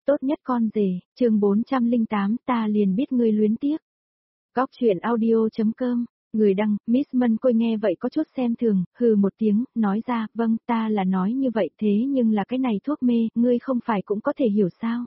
tốt nhất con rể, chương 408 ta liền biết ngươi luyến tiếc. Góc truyện audio.com, người đăng, Miss Mân Côi nghe vậy có chút xem thường, hừ một tiếng, nói ra, vâng ta là nói như vậy thế nhưng là cái này thuốc mê, ngươi không phải cũng có thể hiểu sao.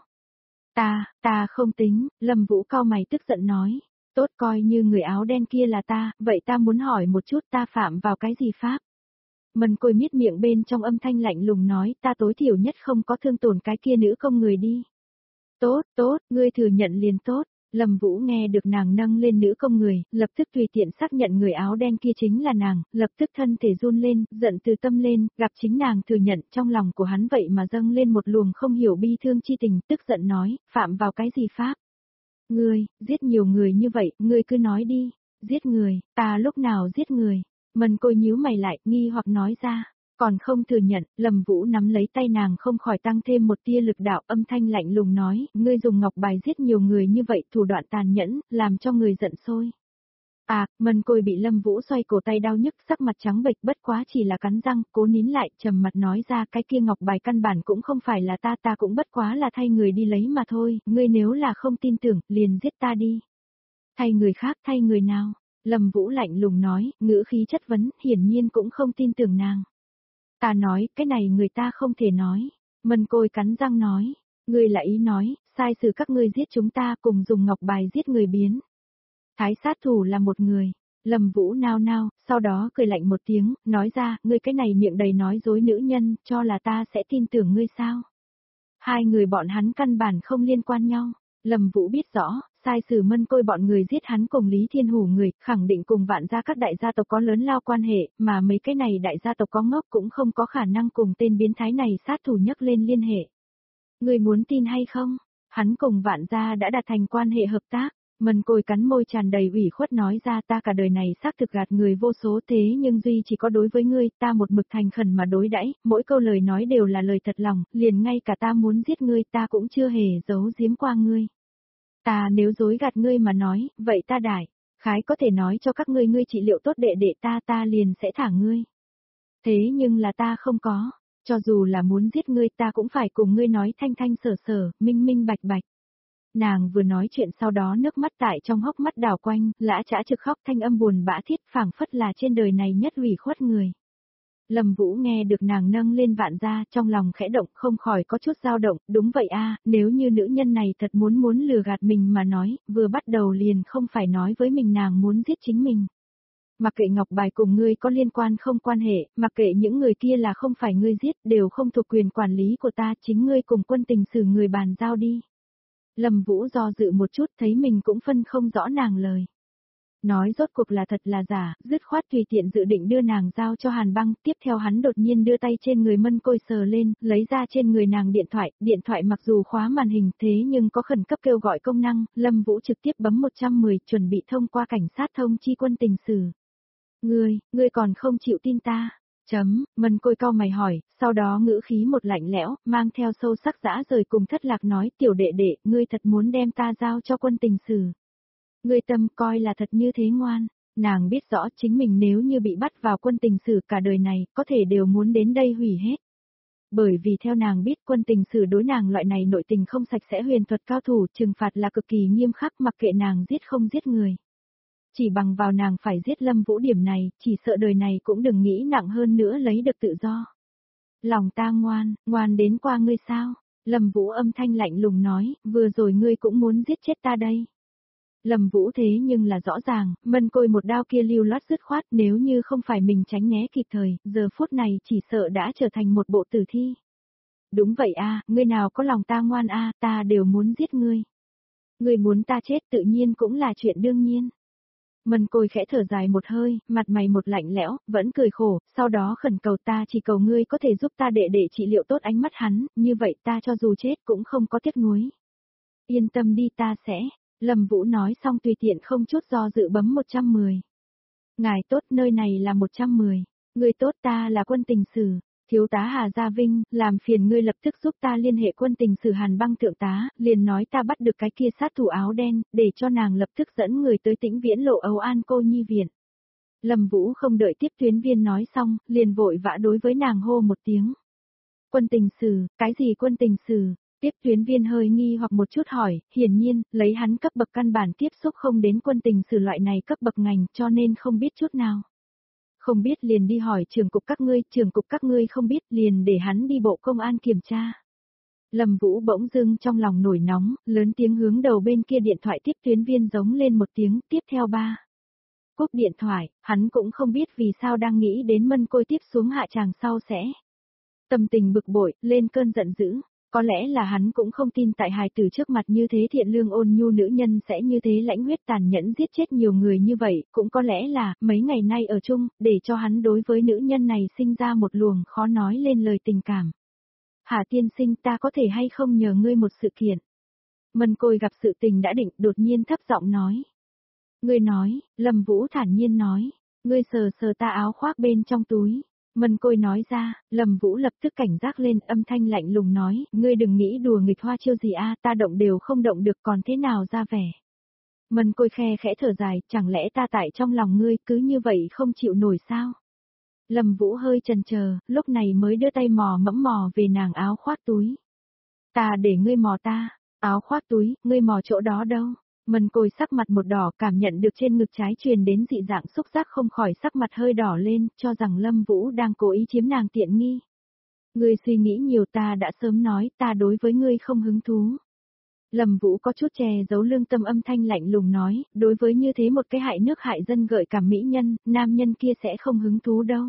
Ta không tính, Lâm Vũ cau mày tức giận nói, tốt coi như người áo đen kia là ta, vậy ta muốn hỏi một chút ta phạm vào cái gì pháp. Mân Côi miết miệng bên trong âm thanh lạnh lùng nói ta tối thiểu nhất không có thương tổn cái kia nữ công người đi. Tốt, ngươi thừa nhận liền tốt. Lâm Vũ nghe được nàng nâng lên nữ công người, lập tức tùy tiện xác nhận người áo đen kia chính là nàng, lập tức thân thể run lên, giận từ tâm lên, gặp chính nàng thừa nhận trong lòng của hắn vậy mà dâng lên một luồng không hiểu bi thương chi tình, tức giận nói, phạm vào cái gì pháp? Ngươi, giết nhiều người như vậy, ngươi cứ nói đi, giết người, ta lúc nào giết người? Mân Côi nhíu mày lại, nghi hoặc nói ra. Còn không thừa nhận, Lâm Vũ nắm lấy tay nàng không khỏi tăng thêm một tia lực đạo, âm thanh lạnh lùng nói, ngươi dùng ngọc bài giết nhiều người như vậy, thủ đoạn tàn nhẫn, làm cho người giận sôi. Mân Côi bị Lâm Vũ xoay cổ tay đau nhức, sắc mặt trắng bệch, bất quá chỉ là cắn răng, cố nín lại, trầm mặt nói ra, cái kia ngọc bài căn bản cũng không phải là ta cũng bất quá là thay người đi lấy mà thôi, ngươi nếu là không tin tưởng, liền giết ta đi. Thay người khác, thay người nào? Lâm Vũ lạnh lùng nói, ngữ khí chất vấn, hiển nhiên cũng không tin tưởng nàng. Ta nói, cái này người ta không thể nói. Mân Côi cắn răng nói, ngươi là ý nói, sai sử các ngươi giết chúng ta cùng dùng ngọc bài giết người biến. Thái sát thủ là một người. Lâm Vũ nao nao, sau đó cười lạnh một tiếng, nói ra, ngươi cái này miệng đầy nói dối nữ nhân, cho là ta sẽ tin tưởng ngươi sao? Hai người bọn hắn căn bản không liên quan nhau. Lâm Vũ biết rõ, sai sử Mân Côi bọn người giết hắn cùng Lý Thiên Hủ người, khẳng định cùng Vạn gia các đại gia tộc có lớn lao quan hệ, mà mấy cái này đại gia tộc có ngốc cũng không có khả năng cùng tên biến thái này sát thủ nhấc lên liên hệ. Người muốn tin hay không? Hắn cùng Vạn gia đã đạt thành quan hệ hợp tác. Mân Côi cắn môi tràn đầy ủy khuất nói ra ta cả đời này xác thực gạt người vô số thế nhưng duy chỉ có đối với ngươi ta một mực thành khẩn mà đối đãi, mỗi câu lời nói đều là lời thật lòng, liền ngay cả ta muốn giết ngươi ta cũng chưa hề giấu giếm qua ngươi. Ta nếu dối gạt ngươi mà nói, vậy ta đại khái có thể nói cho các ngươi trị liệu tốt đệ đệ ta liền sẽ thả ngươi. Thế nhưng là ta không có, cho dù là muốn giết ngươi ta cũng phải cùng ngươi nói thanh thanh sở sở, minh minh bạch bạch. Nàng vừa nói chuyện sau đó nước mắt tại trong hốc mắt đảo quanh, lã chã trực khóc thanh âm buồn bã thiết phảng phất là trên đời này nhất ủy khuất người. Lâm Vũ nghe được nàng nâng lên Vạn gia trong lòng khẽ động không khỏi có chút dao động, đúng vậy nếu như nữ nhân này thật muốn lừa gạt mình mà nói, vừa bắt đầu liền không phải nói với mình nàng muốn giết chính mình. Mặc kệ ngọc bài cùng ngươi có liên quan không quan hệ, mặc kệ những người kia là không phải ngươi giết đều không thuộc quyền quản lý của ta, chính ngươi cùng Quân Tình xử người bàn giao đi. Lâm Vũ do dự một chút thấy mình cũng phân không rõ nàng lời. Nói rốt cuộc là thật là giả, dứt khoát tùy tiện dự định đưa nàng giao cho Hàn Băng, tiếp theo hắn đột nhiên đưa tay trên người Mân Côi sờ lên, lấy ra trên người nàng điện thoại mặc dù khóa màn hình thế nhưng có khẩn cấp kêu gọi công năng, Lâm Vũ trực tiếp bấm 110 chuẩn bị thông qua cảnh sát thông chi Quân Tình xử. Ngươi còn không chịu tin ta? Mân Côi cau mày hỏi, sau đó ngữ khí một lạnh lẽo, mang theo sâu sắc dã rời cùng thất lạc nói, tiểu đệ đệ, ngươi thật muốn đem ta giao cho Quân Tình xử. Ngươi tâm coi là thật như thế ngoan, nàng biết rõ chính mình nếu như bị bắt vào Quân Tình xử cả đời này, có thể đều muốn đến đây hủy hết. Bởi vì theo nàng biết Quân Tình xử đối nàng loại này nội tình không sạch sẽ huyền thuật cao thủ trừng phạt là cực kỳ nghiêm khắc mặc kệ nàng giết không giết người. Chỉ bằng vào nàng phải giết Lâm Vũ điểm này, chỉ sợ đời này cũng đừng nghĩ nặng hơn nữa lấy được tự do. Lòng ta ngoan đến qua ngươi sao? Lâm Vũ âm thanh lạnh lùng nói, vừa rồi ngươi cũng muốn giết chết ta đây. Lâm Vũ thế nhưng là rõ ràng, Mân Côi một đao kia lưu loát dứt khoát nếu như không phải mình tránh né kịp thời, giờ phút này chỉ sợ đã trở thành một bộ tử thi. Đúng vậy ngươi nào có lòng ta ngoan ta đều muốn giết ngươi. Ngươi muốn ta chết tự nhiên cũng là chuyện đương nhiên. Mân Côi khẽ thở dài một hơi, mặt mày một lạnh lẽo, vẫn cười khổ, sau đó khẩn cầu ta chỉ cầu ngươi có thể giúp ta đệ trị liệu tốt ánh mắt hắn, như vậy ta cho dù chết cũng không có tiếc nuối. Yên tâm đi ta sẽ. Lâm Vũ nói xong tùy tiện không chút do dự bấm 110. Ngài tốt nơi này là 110. Người tốt ta là Quân Tình xử. Thiếu tá Hà Gia Vinh, làm phiền ngươi lập tức giúp ta liên hệ Quân Tình xử Hàn Băng thượng tá, liền nói ta bắt được cái kia sát thủ áo đen, để cho nàng lập tức dẫn người tới Tĩnh Viễn Lộ Âu An cô nhi viện. Lâm Vũ không đợi tiếp tuyến viên nói xong, liền vội vã đối với nàng hô một tiếng. Quân Tình xử, cái gì Quân Tình xử? Tiếp tuyến viên hơi nghi hoặc một chút hỏi, hiển nhiên, lấy hắn cấp bậc căn bản tiếp xúc không đến quân tình sử loại này cấp bậc ngành cho nên không biết chút nào. Không biết liền đi hỏi trưởng cục các ngươi không biết liền để hắn đi bộ công an kiểm tra. Lâm Vũ bỗng dưng trong lòng nổi nóng, lớn tiếng hướng đầu bên kia điện thoại tiếp tuyến viên giống lên một tiếng, tiếp theo ba. Cúp điện thoại, hắn cũng không biết vì sao đang nghĩ đến Mân Côi tiếp xuống hạ tràng sau sẽ. Tâm tình bực bội, lên cơn giận dữ. Có lẽ là hắn cũng không tin tại hài tử trước mặt như thế thiện lương ôn nhu nữ nhân sẽ như thế lãnh huyết tàn nhẫn giết chết nhiều người như vậy, cũng có lẽ là, mấy ngày nay ở chung, để cho hắn đối với nữ nhân này sinh ra một luồng khó nói lên lời tình cảm. Hà tiên sinh ta có thể hay không nhờ ngươi một sự kiện. Mân Côi gặp sự tình đã định đột nhiên thấp giọng nói. Ngươi nói, Lâm Vũ thản nhiên nói, ngươi sờ sờ ta áo khoác bên trong túi. Mân Côi nói ra, Lâm Vũ lập tức cảnh giác lên, âm thanh lạnh lùng nói, ngươi đừng nghĩ đùa nghịch hoa chiêu gì a, ta động đều không động được còn thế nào ra vẻ. Mân Côi khe khẽ thở dài, chẳng lẽ ta tại trong lòng ngươi cứ như vậy không chịu nổi sao? Lâm Vũ hơi chần chờ, lúc này mới đưa tay mò mẫm mò về nàng áo khoác túi. Ta để ngươi mò ta, áo khoác túi, ngươi mò chỗ đó đâu? Mân Côi sắc mặt một đỏ, cảm nhận được trên ngực trái truyền đến dị dạng xúc giác, không khỏi sắc mặt hơi đỏ lên, cho rằng Lâm Vũ đang cố ý chiếm nàng tiện nghi. Ngươi suy nghĩ nhiều, ta đã sớm nói, ta đối với ngươi không hứng thú. Lâm Vũ có chút che giấu lương tâm, âm thanh lạnh lùng nói, đối với như thế một cái hại nước hại dân gợi cảm mỹ nhân, nam nhân kia sẽ không hứng thú đâu.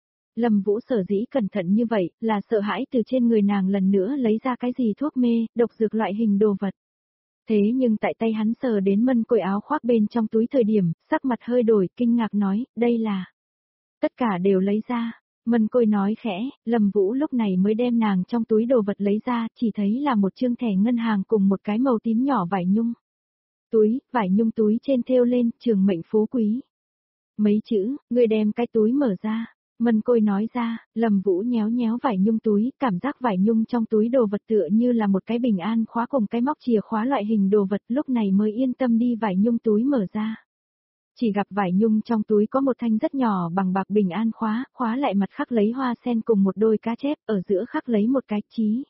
Lâm Vũ sở dĩ cẩn thận như vậy, là sợ hãi từ trên người nàng lần nữa lấy ra cái gì thuốc mê, độc dược loại hình đồ vật. Thế nhưng tại tay hắn sờ đến Mân Côi áo khoác bên trong túi thời điểm, sắc mặt hơi đổi, kinh ngạc nói, đây là. Tất cả đều lấy ra. Mân Côi nói khẽ, Lâm Vũ lúc này mới đem nàng trong túi đồ vật lấy ra, chỉ thấy là một chương thẻ ngân hàng cùng một cái màu tím nhỏ vải nhung. Túi, vải nhung túi trên thêu lên, trường mệnh phú quý. Mấy chữ, người đem cái túi mở ra. Mân Côi nói ra, Lâm Vũ nhéo nhéo vải nhung túi, cảm giác vải nhung trong túi đồ vật tựa như là một cái bình an khóa cùng cái móc chìa khóa loại hình đồ vật, lúc này mới yên tâm đi vải nhung túi mở ra. Chỉ gặp vải nhung trong túi có một thanh rất nhỏ bằng bạc bình an khóa, khóa lại mặt khắc lấy hoa sen cùng một đôi cá chép, ở giữa khắc lấy một cái chí.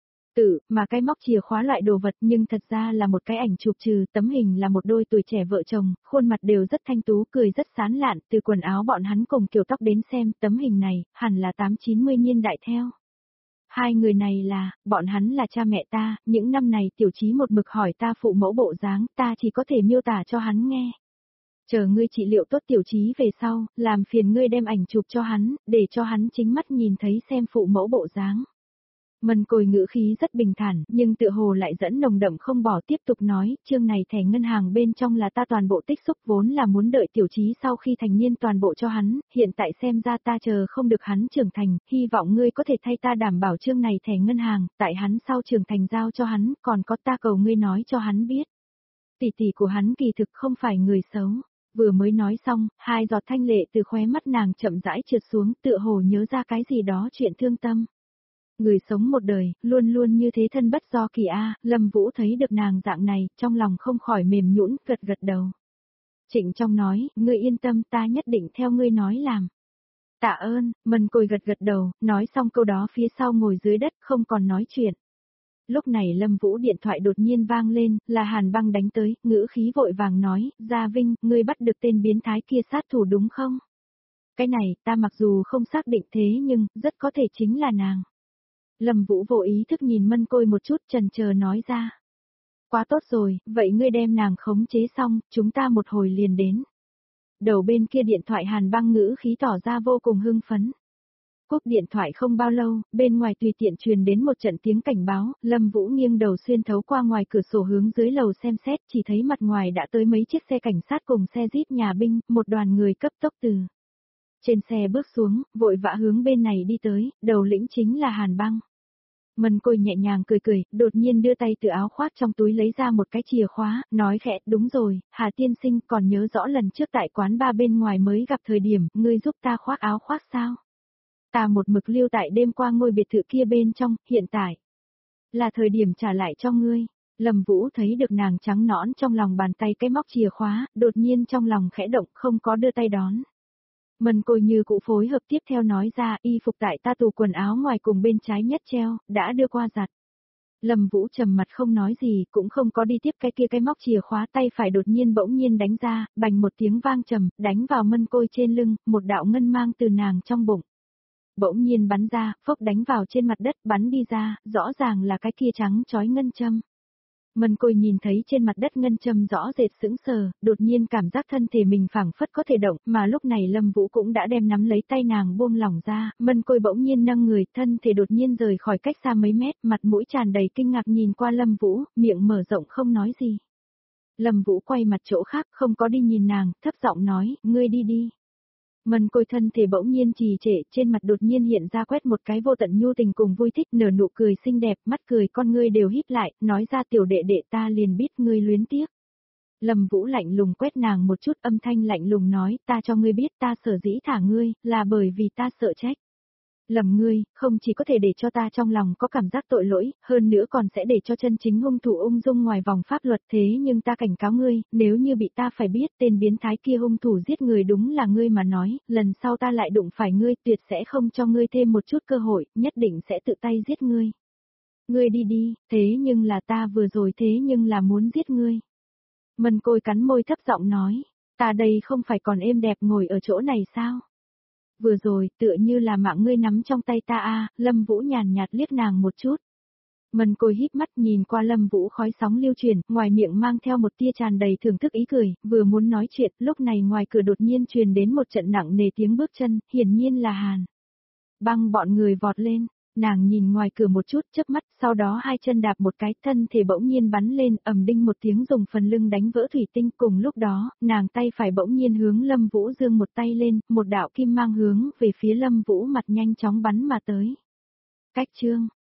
Mà cái móc chìa khóa loại đồ vật nhưng thật ra là một cái ảnh chụp trừ, tấm hình là một đôi tuổi trẻ vợ chồng, khuôn mặt đều rất thanh tú, cười rất sán lạn, từ quần áo bọn hắn cùng kiểu tóc đến xem, tấm hình này, hẳn là 8-90 niên đại theo. Hai người này là, bọn hắn là cha mẹ ta, những năm này Tiểu Chí một mực hỏi ta phụ mẫu bộ dáng, ta chỉ có thể miêu tả cho hắn nghe. Chờ ngươi trị liệu tốt Tiểu Chí về sau, làm phiền ngươi đem ảnh chụp cho hắn, để cho hắn chính mắt nhìn thấy xem phụ mẫu bộ dáng. Mân Côi ngữ khí rất bình thản, nhưng tựa hồ lại dẫn nồng đậm không bỏ, tiếp tục nói, chương này thẻ ngân hàng bên trong là ta toàn bộ tích xúc, vốn là muốn đợi Tiểu Chí sau khi thành niên toàn bộ cho hắn, hiện tại xem ra ta chờ không được hắn trưởng thành, hy vọng ngươi có thể thay ta đảm bảo chương này thẻ ngân hàng, tại hắn sau trưởng thành giao cho hắn, còn có ta cầu ngươi nói cho hắn biết. Tỷ tỷ của hắn kỳ thực không phải người xấu. Vừa mới nói xong, hai giọt thanh lệ từ khóe mắt nàng chậm rãi trượt xuống, tựa hồ nhớ ra cái gì đó chuyện thương tâm. Người sống một đời, luôn luôn như thế thân bất do kỳ a. Lâm Vũ thấy được nàng dạng này, trong lòng không khỏi mềm nhũn, gật gật đầu. Trịnh Trong nói, ngươi yên tâm, ta nhất định theo ngươi nói làm. Tạ ơn, Mân Côi gật gật đầu, nói xong câu đó phía sau ngồi dưới đất không còn nói chuyện. Lúc này Lâm Vũ điện thoại đột nhiên vang lên, là Hàn Băng đánh tới, ngữ khí vội vàng nói, Gia Vinh, ngươi bắt được tên biến thái kia sát thủ đúng không? Cái này, ta mặc dù không xác định thế nhưng, rất có thể chính là nàng. Lâm Vũ vô ý thức nhìn Mân Côi một chút, chần chờ nói ra. Quá tốt rồi, vậy ngươi đem nàng khống chế xong, chúng ta một hồi liền đến. Đầu bên kia điện thoại Hàn Băng ngữ khí tỏ ra vô cùng hưng phấn. Cúp điện thoại không bao lâu, bên ngoài tùy tiện truyền đến một trận tiếng cảnh báo, Lâm Vũ nghiêng đầu xuyên thấu qua ngoài cửa sổ hướng dưới lầu xem xét, chỉ thấy mặt ngoài đã tới mấy chiếc xe cảnh sát cùng xe jeep nhà binh, một đoàn người cấp tốc từ trên xe bước xuống, vội vã hướng bên này đi tới, đầu lĩnh chính là Hàn Băng. Mân Côi nhẹ nhàng cười cười, đột nhiên đưa tay từ áo khoác trong túi lấy ra một cái chìa khóa, nói khẽ, đúng rồi, Hà tiên sinh còn nhớ rõ lần trước tại quán bar bên ngoài mới gặp thời điểm, ngươi giúp ta khoác áo khoác sao? Ta một mực lưu tại đêm qua ngôi biệt thự kia bên trong, hiện tại là thời điểm trả lại cho ngươi. Lâm Vũ thấy được nàng trắng nõn trong lòng bàn tay cái móc chìa khóa, đột nhiên trong lòng khẽ động, không có đưa tay đón. Mân Côi như cũ phối hợp tiếp theo nói ra, y phục tại ta tủ quần áo ngoài cùng bên trái nhất treo, đã đưa qua giặt. Lâm Vũ trầm mặt không nói gì, cũng không có đi tiếp cái móc chìa khóa, tay phải đột nhiên bỗng nhiên đánh ra, bành một tiếng vang trầm, đánh vào Mân Côi trên lưng, một đạo ngân mang từ nàng trong bụng. Bỗng nhiên bắn ra, phốc đánh vào trên mặt đất, bắn đi ra, rõ ràng là cái kia trắng chói ngân châm. Mân Côi nhìn thấy trên mặt đất ngân châm rõ rệt sững sờ, đột nhiên cảm giác thân thể mình phảng phất có thể động, mà lúc này Lâm Vũ cũng đã đem nắm lấy tay nàng buông lỏng ra, Mân Côi bỗng nhiên nâng người, thân thể đột nhiên rời khỏi cách xa mấy mét, mặt mũi tràn đầy kinh ngạc nhìn qua Lâm Vũ, miệng mở rộng không nói gì. Lâm Vũ quay mặt chỗ khác, không có đi nhìn nàng, thấp giọng nói, ngươi đi đi. Mân Côi thân thể bỗng nhiên trì trệ, trên mặt đột nhiên hiện ra quét một cái vô tận nhu tình cùng vui thích, nở nụ cười xinh đẹp, mắt cười con ngươi đều híp lại, nói ra tiểu đệ đệ ta liền biết ngươi luyến tiếc. Lâm Vũ lạnh lùng quét nàng một chút, âm thanh lạnh lùng nói, ta cho ngươi biết ta sở dĩ thả ngươi, là bởi vì ta sợ trách. Lầm ngươi, không chỉ có thể để cho ta trong lòng có cảm giác tội lỗi, hơn nữa còn sẽ để cho chân chính hung thủ ung dung ngoài vòng pháp luật, thế nhưng ta cảnh cáo ngươi, nếu như bị ta phải biết tên biến thái kia hung thủ giết người đúng là ngươi mà nói, lần sau ta lại đụng phải ngươi tuyệt sẽ không cho ngươi thêm một chút cơ hội, nhất định sẽ tự tay giết ngươi. Ngươi đi đi, thế nhưng là ta vừa rồi thế nhưng là muốn giết ngươi. Mân Côi cắn môi thấp giọng nói, ta đây không phải còn êm đẹp ngồi ở chỗ này sao? Vừa rồi, tựa như là mạng ngươi nắm trong tay ta a. Lâm Vũ nhàn nhạt liếc nàng một chút. Mân Côi híp mắt nhìn qua Lâm Vũ khói sóng lưu truyền, ngoài miệng mang theo một tia tràn đầy thưởng thức ý cười, vừa muốn nói chuyện, lúc này ngoài cửa đột nhiên truyền đến một trận nặng nề tiếng bước chân, hiển nhiên là Hàn. Băng bọn người vọt lên. Nàng nhìn ngoài cửa một chút, chớp mắt, sau đó hai chân đạp một cái, thân thể bỗng nhiên bắn lên, ầm đinh một tiếng dùng phần lưng đánh vỡ thủy tinh, cùng lúc đó, nàng tay phải bỗng nhiên hướng Lâm Vũ giương một tay lên, một đạo kim mang hướng về phía Lâm Vũ mặt nhanh chóng bắn mà tới. Cách chương